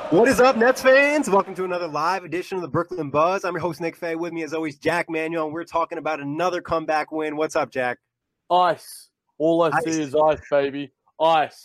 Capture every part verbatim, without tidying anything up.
What is up, Nets fans? Welcome to another live edition of the Brooklyn Buzz. I'm your host, Nick Fay. With me, as always, Jack Manuel, and we're talking about another comeback win. What's up, Jack? Ice. All I Ice. see is ice, baby. Ice.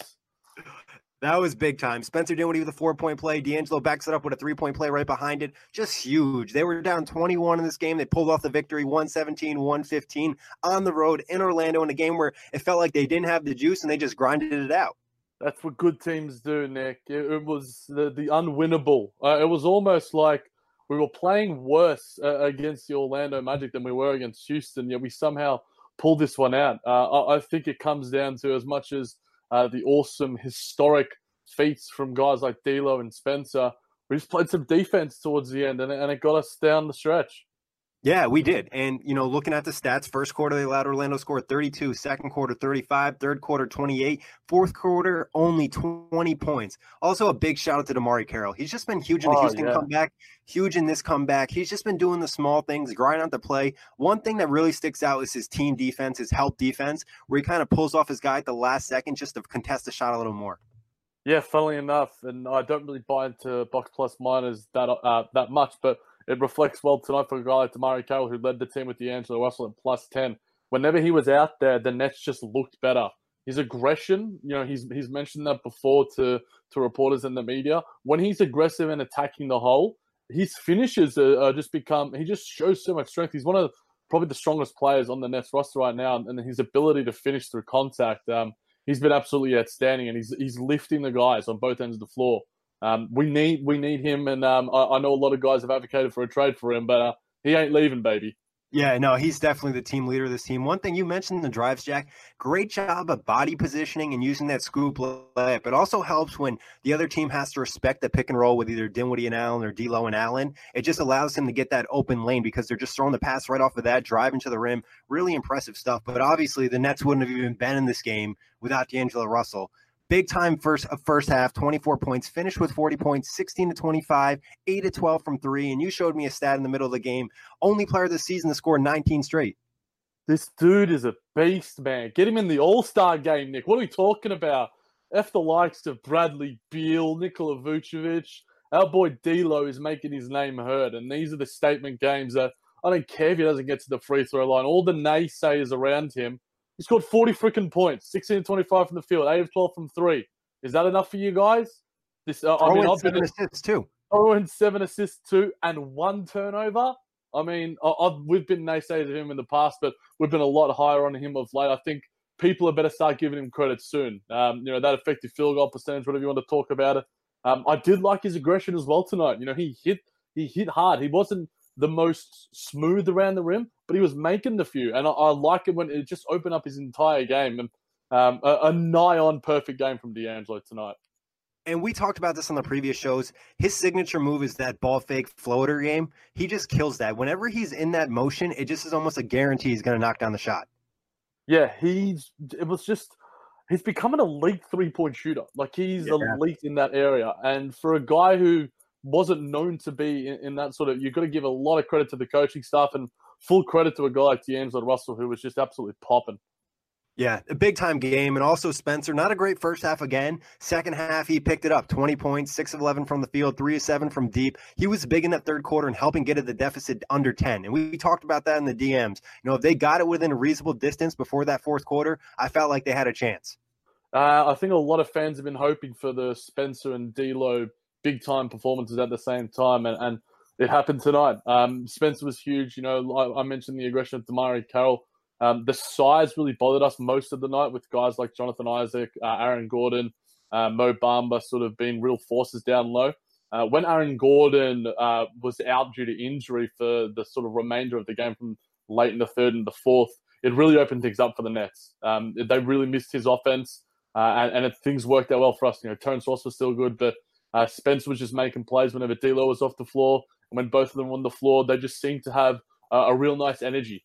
That was big time. Spencer Dinwiddie with a four-point play. D'Angelo backs it up with a three-point play right behind it. Just huge. They were down twenty-one in this game. They pulled off the victory, one seventeen, one fifteen on the road in Orlando in a game where it felt like they didn't have the juice and they just grinded it out. That's what good teams do, Nick. It, it was the, the unwinnable. Uh, it was almost like we were playing worse uh, against the Orlando Magic than we were against Houston, yet we somehow pulled this one out. Uh, I, I think it comes down to as much as uh, the awesome, historic feats from guys like D'Lo and Spencer. We just played some defense towards the end, and, and it got us down the stretch. Yeah, we did. And, you know, looking at the stats, first quarter, they allowed Orlando to score thirty-two, second quarter, thirty-five, third quarter, twenty-eight, fourth quarter, only twenty points. Also, a big shout out to DeMarre Carroll. He's just been huge in the Oh, Houston yeah. comeback, huge in this comeback. He's just been doing the small things, grinding out the play. One thing that really sticks out is his team defense, his help defense, where he kind of pulls off his guy at the last second just to contest the shot a little more. Yeah, funnily enough, and I don't really buy into box plus minus that uh, that much, but it reflects well tonight for a guy like DeMarre Carroll, who led the team with D'Angelo Russell at plus ten. Whenever he was out there, the Nets just looked better. His aggression, you know, he's he's mentioned that before to, to reporters in the media. When he's aggressive and attacking the hole, his finishes are, are just become, he just shows so much strength. He's one of probably the strongest players on the Nets roster right now, and his ability to finish through contact, um, he's been absolutely outstanding, and he's he's lifting the guys on both ends of the floor. Um, we need we need him, and um, I, I know a lot of guys have advocated for a trade for him, but uh, he ain't leaving, baby. Yeah, no, he's definitely the team leader of this team. One thing you mentioned in the drives, Jack, great job of body positioning and using that scoop layup. It also helps when the other team has to respect the pick and roll with either Dinwiddie and Allen or D'Lo and Allen. It just allows him to get that open lane because they're just throwing the pass right off of that, driving to the rim. Really impressive stuff. But obviously, the Nets wouldn't have even been in this game without D'Angelo Russell. Big time first first half, twenty-four points, finished with forty points, sixteen to twenty-five, eight to twelve from three. And you showed me a stat in the middle of the game. Only player this season to score nineteen straight. This dude is a beast, man. Get him in the All-Star game, Nick. What are we talking about? F the likes of Bradley Beal, Nikola Vucevic. Our boy D'Lo is making his name heard. And these are the statement games that I don't care if he doesn't get to the free throw line. All the naysayers around him. He scored forty freaking points, sixteen to twenty-five from the field, eight of twelve from three. Is that enough for you guys? This, uh, I mean, I've seven been assists too. Oh, and seven assists too, and one turnover. I mean, I, I've, we've been naysayers of him in the past, but we've been a lot higher on him of late. I think people are better start giving him credit soon. Um, you know, that effective field goal percentage, whatever you want to talk about it. Um, I did like his aggression as well tonight. You know, he hit he hit hard. He wasn't the most smooth around the rim, but he was making the few. And I, I like it when it just opened up his entire game. And um, a, a nigh-on perfect game from D'Angelo tonight. And we talked about this on the previous shows. His signature move is that ball fake floater game. He just kills that. Whenever he's in that motion, it just is almost a guarantee he's going to knock down the shot. Yeah, he's it was just he's become an elite three-point shooter. Like, he's yeah. elite in that area. And for a guy who wasn't known to be in, in that sort of, you've got to give a lot of credit to the coaching staff and full credit to a guy like D'Angelo Russell, who was just absolutely popping. Yeah, a big-time game. And also Spencer, not a great first half again. Second half, he picked it up. twenty points, six of eleven from the field, three of seven from deep. He was big in that third quarter and helping get it the deficit under ten. And we talked about that in the D Ms. You know, if they got it within a reasonable distance before that fourth quarter, I felt like they had a chance. Uh, I think a lot of fans have been hoping for the Spencer and D'Lo big-time performances at the same time, and, and it happened tonight. Um, Spencer was huge. You know, I, I mentioned the aggression of DeMarre Carroll. Um, the size really bothered us most of the night with guys like Jonathan Isaac, uh, Aaron Gordon, uh, Mo Bamba sort of being real forces down low. Uh, when Aaron Gordon uh, was out due to injury for the sort of remainder of the game from late in the third and the fourth, it really opened things up for the Nets. Um, they really missed his offense, uh, and, and it, things worked out well for us. You know, Terrence Ross was still good, but uh, Spence was just making plays whenever D'Lo was off the floor. And when both of them were on the floor, they just seemed to have uh, a real nice energy.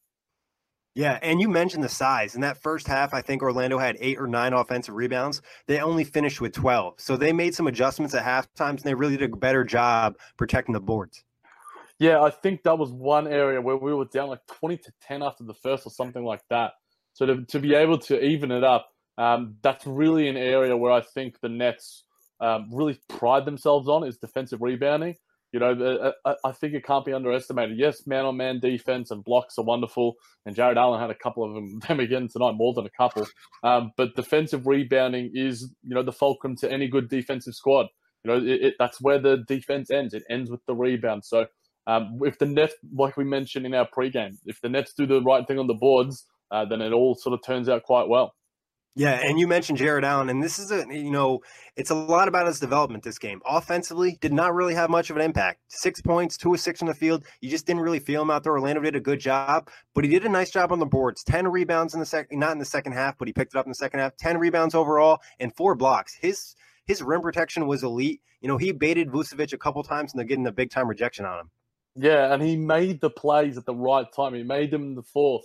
Yeah, and you mentioned the size. In that first half, I think Orlando had eight or nine offensive rebounds. They only finished with twelve. So they made some adjustments at halftime, and they really did a better job protecting the boards. Yeah, I think that was one area where we were down like twenty to ten after the first or something like that. So to, to be able to even it up, um, that's really an area where I think the Nets um, really pride themselves on is defensive rebounding. You know, I think it can't be underestimated. Yes, man-on-man defense and blocks are wonderful, and Jared Allen had a couple of them, them again tonight, more than a couple. Um, but defensive rebounding is, you know, the fulcrum to any good defensive squad. You know, it, it, that's where the defense ends. It ends with the rebound. So um, if the Nets, like we mentioned in our pregame, if the Nets do the right thing on the boards, uh, then it all sort of turns out quite well. Yeah, and you mentioned Jared Allen, and this is a, you know, it's a lot about his development this game. Offensively, did not really have much of an impact. Six points, two of six in the field. You just didn't really feel him out there. Orlando did a good job, but he did a nice job on the boards. ten rebounds in the second, not in the second half, but he picked it up in the second half. ten rebounds overall and four blocks. His his rim protection was elite. You know, he baited Vucevic a couple times, and they're getting a big-time rejection on him. Yeah, and he made the plays at the right time. He made them in the fourth.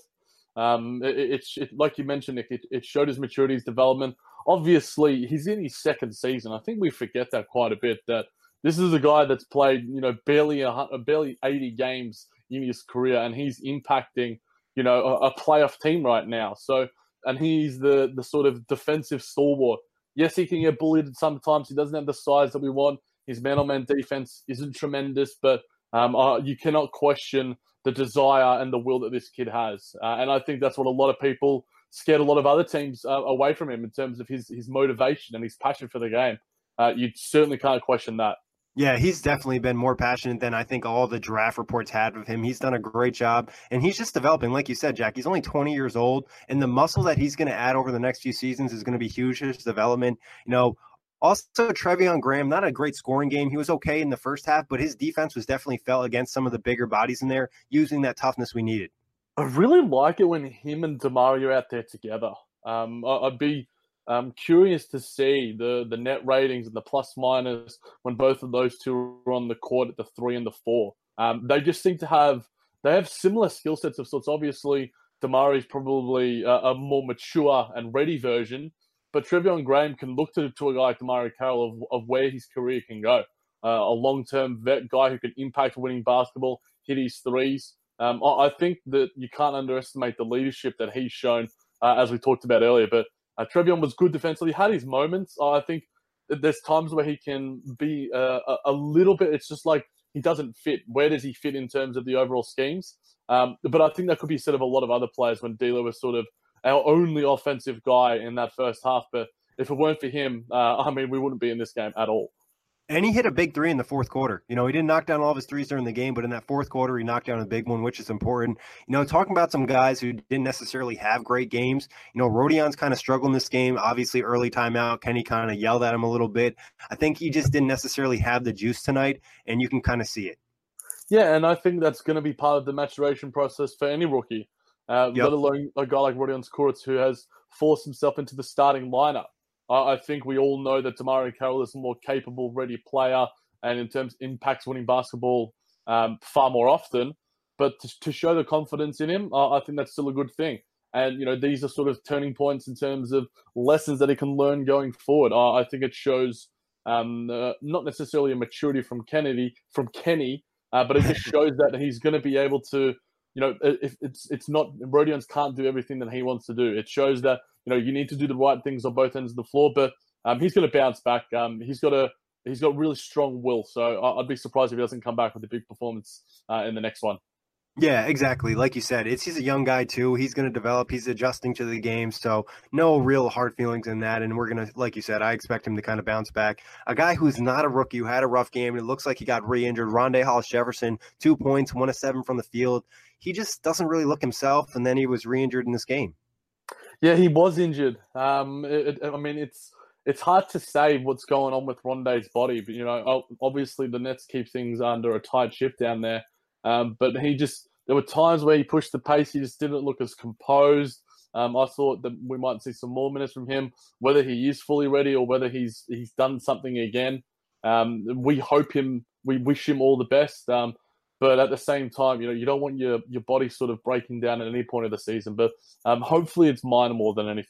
Um, it, it, it, like you mentioned, Nick, it, it showed his maturity, his development. Obviously, he's in his second season. I think we forget that quite a bit, that this is a guy that's played, you know, barely a, barely eighty games in his career, and he's impacting, you know, a, a playoff team right now. So, and he's the the sort of defensive stalwart. Yes, he can get bullied sometimes. He doesn't have the size that we want. His man-on-man defense isn't tremendous, but um, uh, you cannot question the desire and the will that this kid has. Uh, and I think that's what a lot of people scared a lot of other teams uh, away from him in terms of his, his motivation and his passion for the game. Uh, you certainly can't question that. Yeah, he's definitely been more passionate than I think all the draft reports had of him. He's done a great job, and he's just developing. Like you said, Jack, he's only twenty years old, and the muscle that he's going to add over the next few seasons is going to be huge. His development, you know, also, Treveon Graham, not a great scoring game. He was okay in the first half, but his defense was definitely felt against some of the bigger bodies in there, using that toughness we needed. I really like it when him and DeMario are out there together. Um, I'd be um, curious to see the, the net ratings and the plus minus when both of those two are on the court at the three and the four. Um, they just seem to have they have similar skill sets of sorts. Obviously, DeMario is probably a, a more mature and ready version, but Treveon Graham can look to, to a guy like DeMario Carroll of, of where his career can go. Uh, a long-term vet guy who can impact winning basketball, hit his threes. Um, I, I think that you can't underestimate the leadership that he's shown, uh, as we talked about earlier. But uh, Treveon was good defensively. He had his moments. I think that there's times where he can be uh, a, a little bit, it's just like he doesn't fit. Where does he fit in terms of the overall schemes? Um, but I think that could be said of a lot of other players when D'Lo was sort of our only offensive guy in that first half. But if it weren't for him, uh, I mean, we wouldn't be in this game at all. And he hit a big three in the fourth quarter. You know, he didn't knock down all of his threes during the game, but in that fourth quarter, he knocked down a big one, which is important. You know, talking about some guys who didn't necessarily have great games, you know, Rodion's kind of struggled in this game. Obviously, early timeout, Kenny kind of yelled at him a little bit. I think he just didn't necessarily have the juice tonight, and you can kind of see it. Yeah, and I think that's going to be part of the maturation process for any rookie. Uh, yep. Let alone a guy like Rodion Kurucs, who has forced himself into the starting lineup. I, I think we all know that DeMario Carroll is a more capable, ready player, and in terms of impacts winning basketball um, far more often. But to, to show the confidence in him, uh, I think that's still a good thing. And, you know, these are sort of turning points in terms of lessons that he can learn going forward. Uh, I think it shows um, uh, not necessarily a maturity from Kennedy, from Kenny, uh, but it just shows that he's going to be able to, you know, if it's it's not Rodion's can't do everything that he wants to do. It shows that, you know, you need to do the right things on both ends of the floor, but um, he's going to bounce back. Um, he's got a he's got really strong will, so I'd be surprised if he doesn't come back with a big performance uh, in the next one. Yeah, exactly. Like you said, it's he's a young guy too. He's going to develop. He's adjusting to the game, so no real hard feelings in that. And we're going to, like you said, I expect him to kind of bounce back. A guy who's not a rookie, who had a rough game, and it looks like he got re-injured. Rondae Hollis-Jefferson, two points, one of seven from the field. He just doesn't really look himself, and then he was re-injured in this game. Yeah, he was injured. Um, it, I mean, it's it's hard to say what's going on with Rondae's body, but you know, obviously the Nets keep things under a tight ship down there. Um, but he just, there were times where he pushed the pace. He just didn't look as composed. Um, I thought that we might see some more minutes from him, whether he is fully ready or whether he's he's done something again. Um, we hope him, we wish him all the best. Um, but at the same time, you know, you don't want your, your body sort of breaking down at any point of the season. But um, hopefully it's minor more than anything.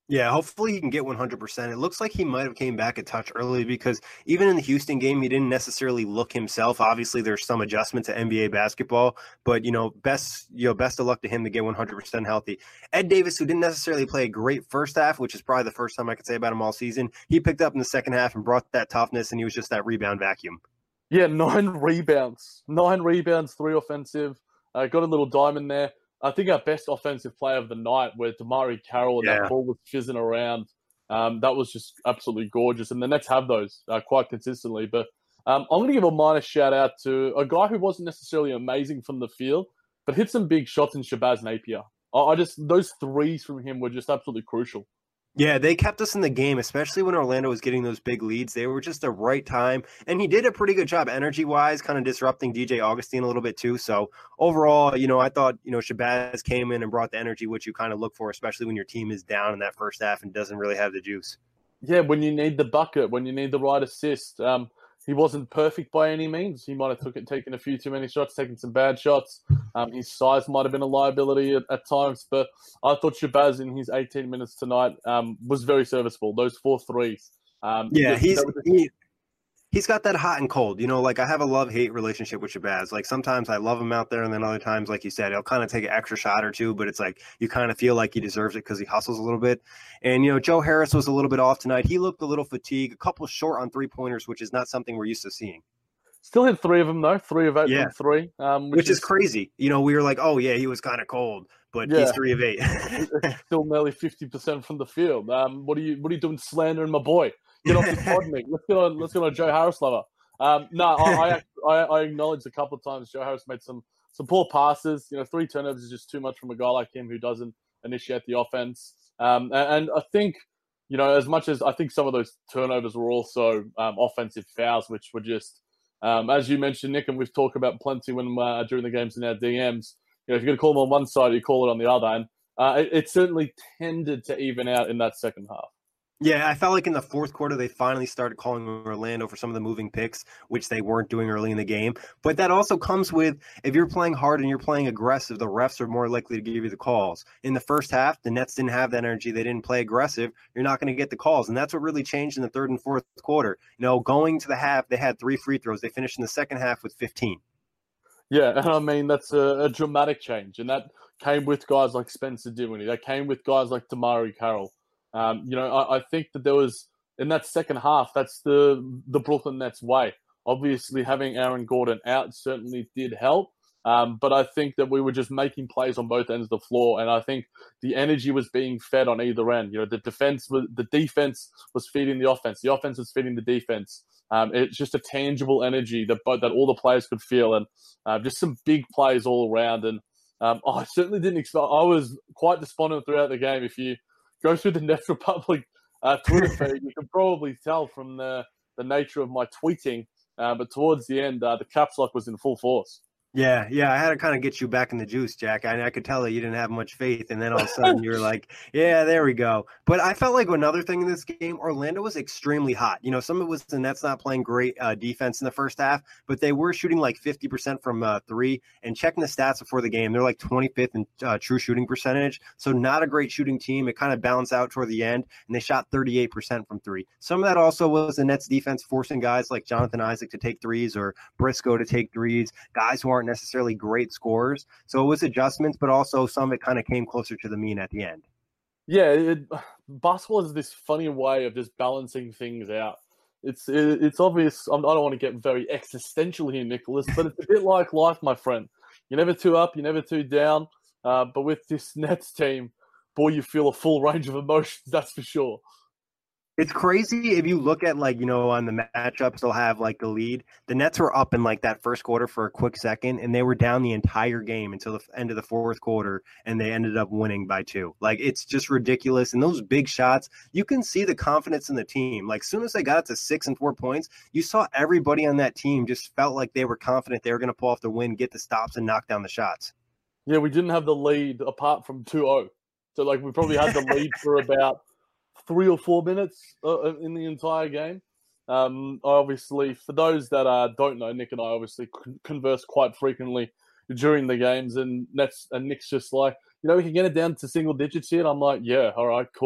Yeah, hopefully he can get one hundred percent. It looks like he might have came back a touch early because even in the Houston game, he didn't necessarily look himself. Obviously, there's some adjustment to N B A basketball, but you know, best you know, best of luck to him to get one hundred percent healthy. Ed Davis, who didn't necessarily play a great first half, which is probably the first time I could say about him all season, he picked up in the second half and brought that toughness, and he was just that rebound vacuum. Yeah, nine rebounds, nine rebounds, three offensive. Uh, got a little diamond there. I think our best offensive player of the night, where DeMarre Carroll and Yeah. that ball was fizzing around. Um, that was just absolutely gorgeous. And the Nets have those uh, quite consistently. But um, I'm going to give a minor shout out to a guy who wasn't necessarily amazing from the field, but hit some big shots in Shabazz Napier. I, I just those threes from him were just absolutely crucial. Yeah, they kept us in the game, especially when Orlando was getting those big leads. They were just the right time, and he did a pretty good job energy-wise, kind of disrupting D J Augustine a little bit too. So overall, you know, I thought, you know, Shabazz came in and brought the energy, which you kind of look for, especially when your team is down in that first half and doesn't really have the juice. Yeah, when you need the bucket, when you need the right assist. Um, he wasn't perfect by any means. He might have took it, taken a few too many shots, taken some bad shots. Um, his size might have been a liability at, at times, but I thought Shabazz in his eighteen minutes tonight um, was very serviceable. Those four threes. Um, Yeah, he's just, he, he's got that hot and cold. You know, like I have a love-hate relationship with Shabazz. Like sometimes I love him out there, and then other times, like you said, he'll kind of take an extra shot or two, but it's like you kind of feel like he deserves it because he hustles a little bit. And, you know, Joe Harris was a little bit off tonight. He looked a little fatigued, a couple short on three-pointers, which is not something we're used to seing. Still hit three of them, though. Three of eight Yeah. from three. Um, which, which is, is crazy. You know, we were like, oh, yeah, he was kind of cold, but yeah. he's three of eight. Still nearly fifty percent from the field. Um, what are you What are you doing slandering my boy? Get off the pod, Nick. Let's get on, let's get on Joe Harris lover. Um, no, I, I I acknowledge a couple of times Joe Harris made some some poor passes. You know, three turnovers is just too much from a guy like him who doesn't initiate the offense. Um, and, and I think, you know, as much as I think some of those turnovers were also um, offensive fouls, which were just, um, as you mentioned, Nick, and we've talked about plenty when uh, during the games in our D Ms. You know, if you're going to call them on one side, you call it on the other, and uh, it, it certainly tended to even out in that second half. Yeah, I felt like in the fourth quarter, they finally started calling Orlando for some of the moving picks, which they weren't doing early in the game. But that also comes with, if you're playing hard and you're playing aggressive, the refs are more likely to give you the calls. In the first half, the Nets didn't have that energy. They didn't play aggressive. You're not going to get the calls. And that's what really changed in the third and fourth quarter. You know, going to the half, they had three free throws. They finished in the second half with fifteen. Yeah, and I mean, that's a, a dramatic change. And that came with guys like Spencer Dinwiddie. That came with guys like DeMarre Carroll. Um, you know, I, I think that there was, in that second half, that's the the Brooklyn Nets way. Obviously, having Aaron Gordon out certainly did help. Um, but I think that we were just making plays on both ends of the floor. And I think the energy was being fed on either end. You know, the defense was, the defense was feeding the offense. The offense was feeding the defense. Um, it's just a tangible energy that that all the players could feel, and uh, just some big plays all around. And um, I certainly didn't expect. I was quite despondent throughout the game. If you go through the Nets Republic uh, Twitter feed, you can probably tell from the the nature of my tweeting. Uh, but towards the end, uh, the caps lock was in full force. Yeah, yeah, I had to kind of get you back in the juice, Jack. I, I could tell that you didn't have much faith, and then all of a sudden you're like, yeah, there we go. But I felt like another thing in this game, Orlando was extremely hot. You know, some of it was the Nets not playing great uh, defense in the first half, but they were shooting like fifty percent from uh, three. And checking the stats before the game, they're like twenty-fifth in uh, true shooting percentage. So not a great shooting team. It kind of balanced out toward the end, and they shot thirty-eight percent from three. Some of that also was the Nets defense forcing guys like Jonathan Isaac to take threes or Briscoe to take threes, guys who aren't necessarily great scorers. So it was adjustments, but also some of it kind of came closer to the mean at the end. Yeah, it, basketball is this funny way of just balancing things out. It's it, it's obvious. I don't want to get very existential here, Nicholas, but it's a bit like life, my friend. You're never too up, you're never too down. Uh, but with this Nets team, boy, you feel a full range of emotions, that's for sure. It's crazy if you look at, like, you know, on the matchups, they'll have like the lead. The Nets were up in like that first quarter for a quick second, and they were down the entire game until the end of the fourth quarter, and they ended up winning by two. Like, it's just ridiculous. And those big shots, you can see the confidence in the team. Like, as soon as they got to six and four points, you saw everybody on that team just felt like they were confident they were going to pull off the win, get the stops, and knock down the shots. Yeah, we didn't have the lead apart from two oh. So, like, we probably had the lead for about three or four minutes uh, in the entire game. Um, obviously, for those that uh, don't know, Nick and I obviously converse quite frequently during the games, and Nets and Nick's just like, you know, we can get it down to single digits here. And I'm like, yeah, all right, cool.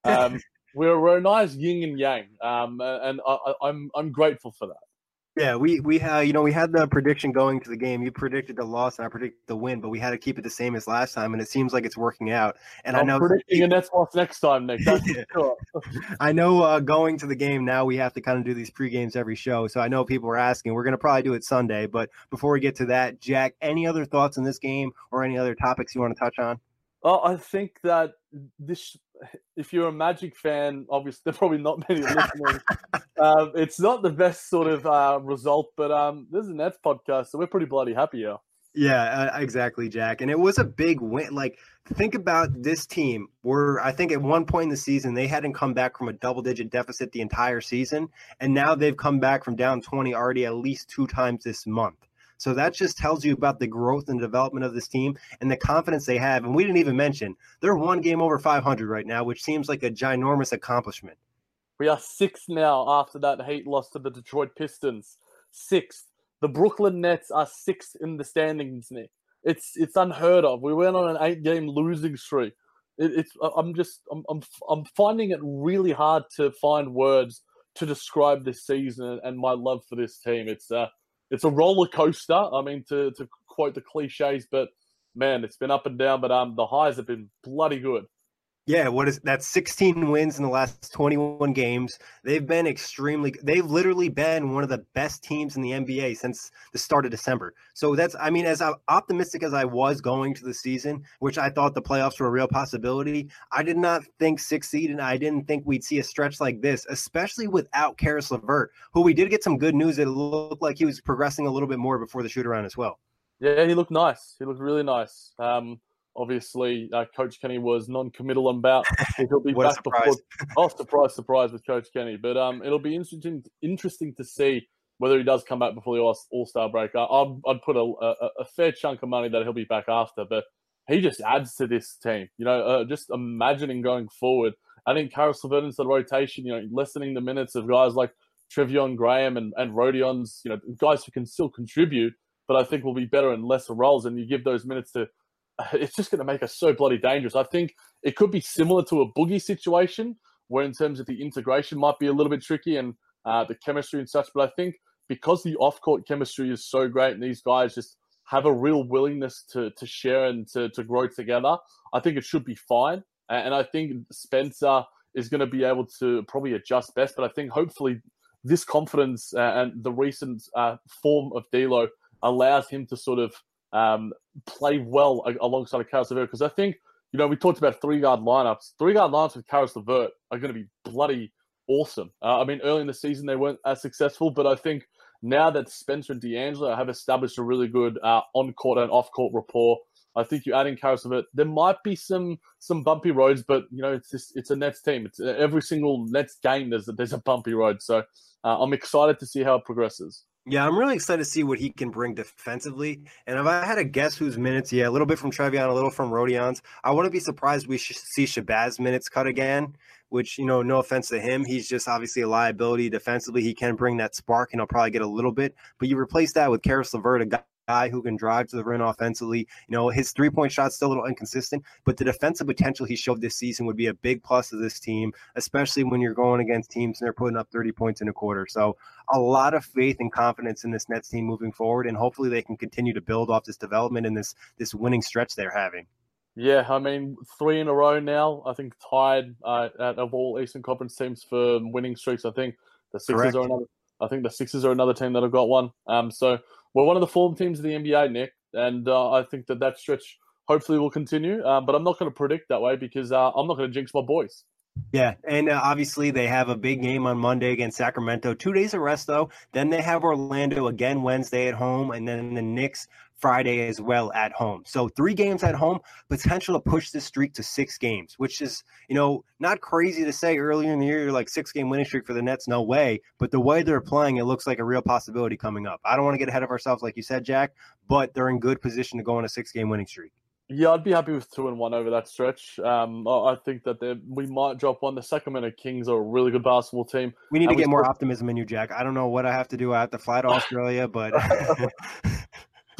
Um, we're, we're a nice yin and yang, um, and I, I, I'm I'm grateful for that. Yeah, we we had you know we had the prediction going to the game. You predicted the loss, and I predicted the win, but we had to keep it the same as last time, and it seems like it's working out. And I'm I know predicting a Nets loss next time, Nick. That's for sure. I know uh, going to the game now, we have to kind of do these pre games every show. So I know people are asking. We're going to probably do it Sunday, but before we get to that, Jack, any other thoughts on this game or any other topics you want to touch on? Well, I think that this, if you're a Magic fan, obviously there are probably not many listening. um, it's not the best sort of uh, result, but um, this is a Nets podcast, so we're pretty bloody happy here. Yeah, uh, exactly, Jack. And it was a big win. Like, think about this team. Where I think at one point in the season, they hadn't come back from a double-digit deficit the entire season, and now they've come back from down twenty already at least two times this month. So that just tells you about the growth and development of this team and the confidence they have. And we didn't even mention, they're one game over five hundred right now, which seems like a ginormous accomplishment. We are sixth now after that Heat loss to the Detroit Pistons. Sixth. The Brooklyn Nets are sixth in the standings, Nick. It's it's unheard of. We went on an eight-game losing streak. It, it's I'm just I'm, I'm I'm finding it really hard to find words to describe this season and my love for this team. It's uh it's a roller coaster. I mean, to to quote the cliches, but man, it's been up and down. But um, the highs have been bloody good. Yeah, what is that's sixteen wins in the last twenty-one games. They've been extremely they've literally been one of the best teams in the N B A since the start of December. So that's I mean, as optimistic as I was going to the season, which I thought the playoffs were a real possibility, I did not think sixth seed, and I didn't think we'd see a stretch like this, especially without Caris LeVert, who we did get some good news that it looked like he was progressing a little bit more before the shoot around as well. Yeah, he looked nice. He looked really nice. Um Obviously, uh, Coach Kenny was non-committal about he'll be what back before. Oh, surprise, surprise with Coach Kenny. But um, it'll be interesting, interesting to see whether he does come back before the All-Star break. I, I'd, I'd put a, a, a fair chunk of money that he'll be back after. But he just adds to this team. You know, uh, just imagining going forward. I think Caris LeVert into the rotation. You know, lessening the minutes of guys like Treveon Graham and and Rodion's. You know, guys who can still contribute, but I think will be better in lesser roles. And you give those minutes to. It's just going to make us so bloody dangerous. I think it could be similar to a Boogie situation where in terms of the integration might be a little bit tricky and uh, the chemistry and such. But I think because the off-court chemistry is so great and these guys just have a real willingness to to share and to, to grow together, I think it should be fine. And I think Spencer is going to be able to probably adjust best. But I think hopefully this confidence and the recent uh, form of D'Lo allows him to sort of Um, play well alongside of Caris LeVert, because I think, you know, we talked about three-guard lineups. Three-guard lineups with Caris LeVert are going to be bloody awesome. Uh, I mean, early in the season, they weren't as successful, but I think now that Spencer and D'Angelo have established a really good uh, on-court and off-court rapport, I think you add in Caris LeVert, there might be some some bumpy roads, but, you know, it's just, it's a Nets team. It's every single Nets game, there's a, there's a bumpy road. So uh, I'm excited to see how it progresses. Yeah, I'm really excited to see what he can bring defensively. And if I had to guess whose minutes, yeah, a little bit from Treveon, a little from Rodion's, I wouldn't be surprised we should see Shabazz minutes cut again, which, you know, no offense to him. He's just obviously a liability defensively. He can bring that spark, and he'll probably get a little bit. But you replace that with Caris LeVert, a guy guy who can drive to the rim offensively. You know, his three-point shot's still a little inconsistent, but the defensive potential he showed this season would be a big plus of this team, especially when you're going against teams and they're putting up thirty points in a quarter. So a lot of faith and confidence in this Nets team moving forward, and hopefully they can continue to build off this development and this this winning stretch they're having. Yeah, I mean, three in a row now, I think tied uh, of all Eastern Conference teams for winning streaks. I think the Sixers Correct. are another I think the Sixers are another team that have got one. Um, so we're one of the form teams of the N B A, Nick, and uh, I think that that stretch hopefully will continue. Uh, but I'm not going to predict that way because uh, I'm not going to jinx my boys. Yeah, and uh, obviously they have a big game on Monday against Sacramento. Two days of rest, though. Then they have Orlando again Wednesday at home, and then the Knicks Friday as well at home. So three games at home, potential to push this streak to six games, which is, you know, not crazy to say earlier in the year, you're like six-game winning streak for the Nets, no way. But the way they're playing, it looks like a real possibility coming up. I don't want to get ahead of ourselves, like you said, Jack, but they're in good position to go on a six-game winning streak. Yeah, I'd be happy with two and one over that stretch. Um, I think that we might drop one. The Sacramento Kings are a really good basketball team. We need to get more optimism in you, Jack. I don't know what I have to do. I have to fly to Australia, but...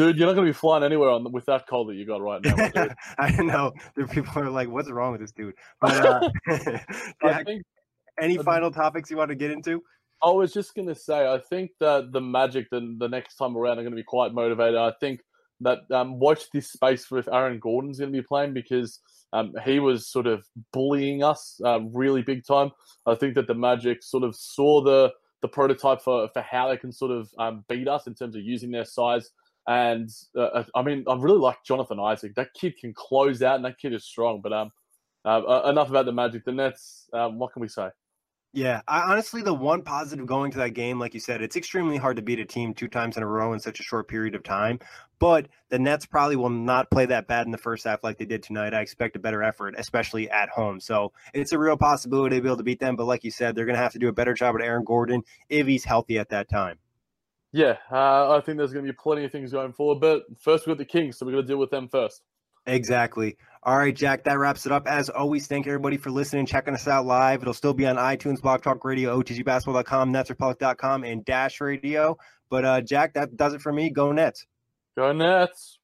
Dude, you're not going to be flying anywhere on with that cold that you got right now. Dude. I know. There people are like, "What's wrong with this dude?" But uh, I think, any uh, final topics you want to get into? I was just going to say, I think that the Magic, the, the next time around, are going to be quite motivated. I think that um, watch this space for if Aaron Gordon's going to be playing, because um, he was sort of bullying us uh, really big time. I think that the Magic sort of saw the the prototype for, for how they can sort of um, beat us in terms of using their size. And uh, I mean, I really like Jonathan Isaac. That kid can close out, and that kid is strong. But um, uh, enough about the Magic. The Nets, um, what can we say? Yeah, I, honestly, the one positive going to that game, like you said, it's extremely hard to beat a team two times in a row in such a short period of time. But the Nets probably will not play that bad in the first half like they did tonight. I expect a better effort, especially at home. So it's a real possibility to be able to beat them. But like you said, they're going to have to do a better job with Aaron Gordon if he's healthy at that time. Yeah, uh, I think there's going to be plenty of things going forward. But first, we've got the Kings, so we've got to deal with them first. Exactly. All right, Jack, that wraps it up. As always, thank everybody for listening, checking us out live. It'll still be on iTunes, Blog Talk Radio, O T G basketball dot com, Nets Republic dot com, and Dash Radio. But, uh, Jack, that does it for me. Go Nets. Go Nets.